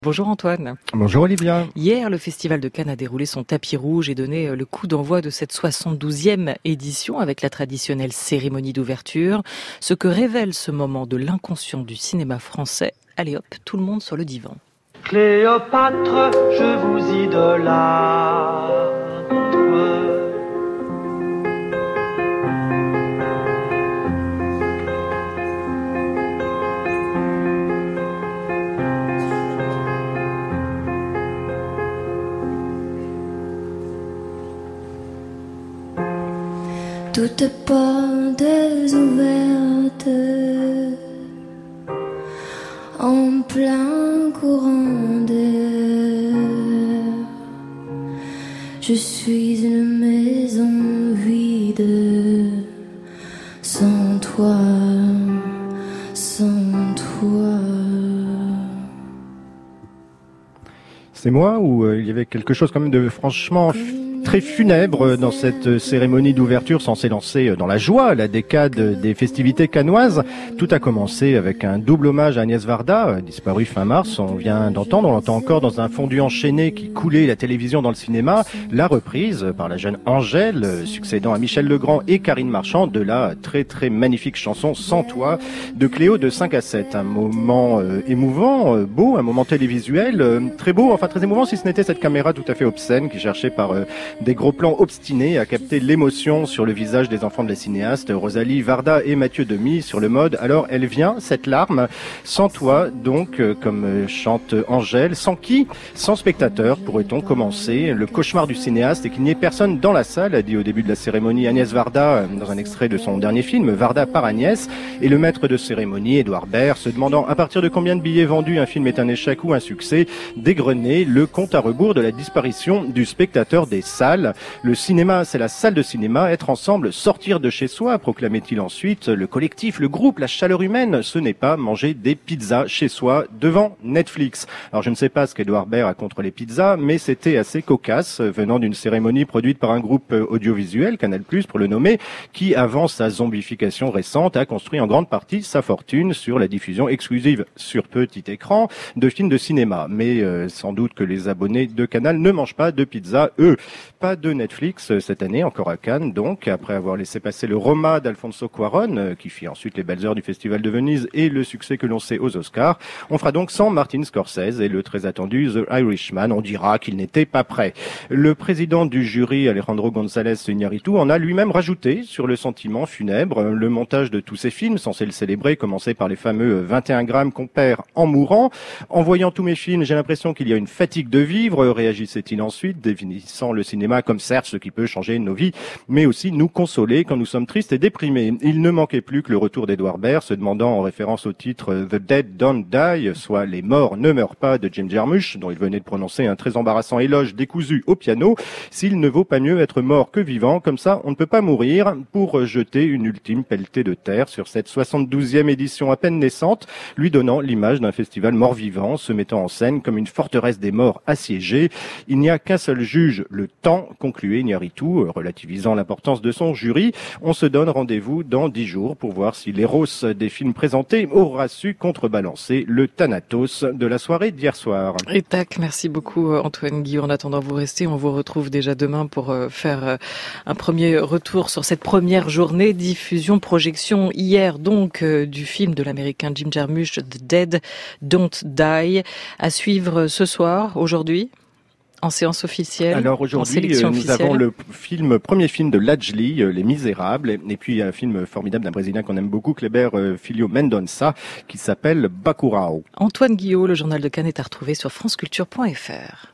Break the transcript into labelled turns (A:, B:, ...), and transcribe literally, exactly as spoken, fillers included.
A: Bonjour Antoine.
B: Bonjour Olivia.
A: Hier, le Festival de Cannes a déroulé son tapis rouge et donné le coup d'envoi de cette soixante-douzième édition avec la traditionnelle cérémonie d'ouverture. Ce que révèle ce moment de l'inconscient du cinéma français. Allez hop, tout le monde sur le divan.
C: Cléopâtre, je vous idolâtre.
D: Toutes portes ouvertes en plein courant d'air. Je suis une maison vide, sans toi, sans toi.
B: C'est moi ou euh, il y avait quelque chose quand même de franchement très funèbre dans cette cérémonie d'ouverture censée lancer dans la joie la décade des festivités cannoises. Tout a commencé avec un double hommage à Agnès Varda, disparue fin mars. On vient d'entendre, on l'entend encore dans un fondu enchaîné qui coulait la télévision dans le cinéma, la reprise par la jeune Angèle, succédant à Michel Legrand et Karine Marchand de la très très magnifique chanson Sans toi de Cléo de cinq à sept. Un moment euh, émouvant, euh, beau, un moment télévisuel, euh, très beau, enfin très émouvant si ce n'était cette caméra tout à fait obscène qui cherchait par euh, des gros plans obstinés à capter l'émotion sur le visage des enfants de la cinéaste Rosalie Varda et Mathieu Demy sur le mode « Alors elle vient, cette larme, sans toi donc, euh, comme euh, chante Angèle, sans qui, sans spectateur, pourrait-on commencer le cauchemar du cinéaste et qu'il n'y ait personne dans la salle », a dit au début de la cérémonie Agnès Varda euh, dans un extrait de son dernier film, Varda par Agnès, et le maître de cérémonie, Édouard Baird, se demandant à partir de combien de billets vendus un film est un échec ou un succès, dégrennait le compte à rebours de la disparition du spectateur des salles. Le cinéma, c'est la salle de cinéma, être ensemble, sortir de chez soi, proclamait-il ensuite. Le collectif, le groupe, la chaleur humaine, ce n'est pas manger des pizzas chez soi devant Netflix. Alors je ne sais pas ce qu'Édouard Baird a contre les pizzas, mais c'était assez cocasse venant d'une cérémonie produite par un groupe audiovisuel, Canal plus pour le nommer, qui avant sa zombification récente a construit en grande partie sa fortune sur la diffusion exclusive sur petit écran de films de cinéma. Mais euh, sans doute que les abonnés de Canal ne mangent pas de pizza, eux. Pas de Netflix cette année, encore à Cannes, donc, après avoir laissé passer le Roma d'Alfonso Cuarón, qui fit ensuite les belles heures du Festival de Venise et le succès que l'on sait aux Oscars. On fera donc sans Martin Scorsese et le très attendu The Irishman. On dira qu'il n'était pas prêt. Le président du jury, Alejandro González Iñárritu, en a lui-même rajouté sur le sentiment funèbre. Le montage de tous ces films, censé le célébrer, commençait par les fameux vingt et un grammes qu'on perd en mourant. En voyant tous mes films, j'ai l'impression qu'il y a une fatigue de vivre, réagissait-il ensuite, définissant le cinéma comme certes ce qui peut changer nos vies, mais aussi nous consoler quand nous sommes tristes et déprimés. Il ne manquait plus que le retour d'Édouard Baird, se demandant en référence au titre The Dead Don't Die, soit Les morts ne meurent pas de Jim Jarmusch, dont il venait de prononcer un très embarrassant éloge décousu au piano, s'il ne vaut pas mieux être mort que vivant, comme ça on ne peut pas mourir, pour jeter une ultime pelletée de terre sur cette soixante-douzième édition à peine naissante, lui donnant l'image d'un festival mort-vivant, se mettant en scène comme une forteresse des morts assiégée. Il n'y a qu'un seul juge, le temps, concluait Iñárritu, relativisant l'importance de son jury. On se donne rendez-vous dans dix jours pour voir si l'éros des films présentés aura su contrebalancer le Thanatos de la soirée d'hier soir.
A: Et tac, merci beaucoup Antoine Guillaume. En attendant, vous restez, on vous retrouve déjà demain pour faire un premier retour sur cette première journée diffusion, projection hier donc du film de l'américain Jim Jarmusch, The Dead Don't Die, à suivre ce soir, aujourd'hui. En séance officielle.
B: Alors aujourd'hui, nous
A: officielle.
B: avons le film, premier film de Lajli, Les Misérables, et puis un film formidable d'un Brésilien qu'on aime beaucoup, Kleber Filho Mendonça, qui s'appelle Bacurau.
A: Antoine Guillaume, le journal de Cannes est à retrouver sur franceculture point f r.